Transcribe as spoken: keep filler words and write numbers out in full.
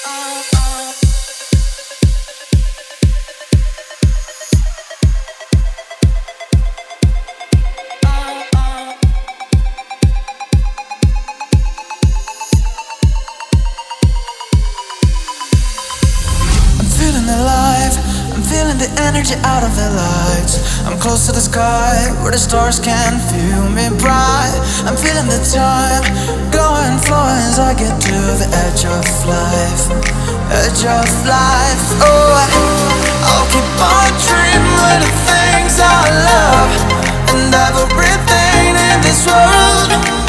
Feeling alive, I'm feeling the energy out of the lights. I'm close to the sky, where the stars can feel me bright. I'm feeling the time, going, flowing as I get to the edge of life. Edge of life, oh I'll keep on dreaming of the things I love, and everything in this world.